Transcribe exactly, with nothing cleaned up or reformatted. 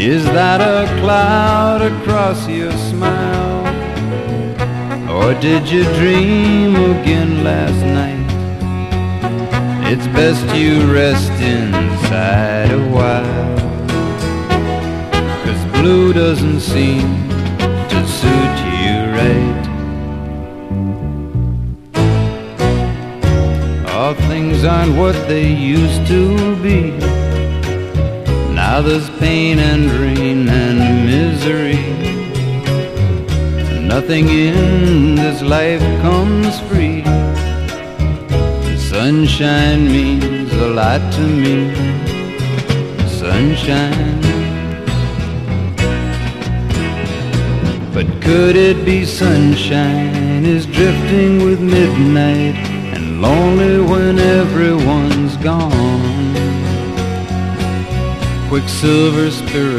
Is that a cloud across your smile? Or did you dream again last night? It's best you rest inside a while, 'cause blue doesn't seem to suit you right. All things aren't what they used to be. Now there's pain and rain and misery. Nothing in this life comes free. Sunshine means a lot to me. Sunshine. But could it be sunshine is drifting with midnight and lonely when everyone's gone? Quicksilver spirit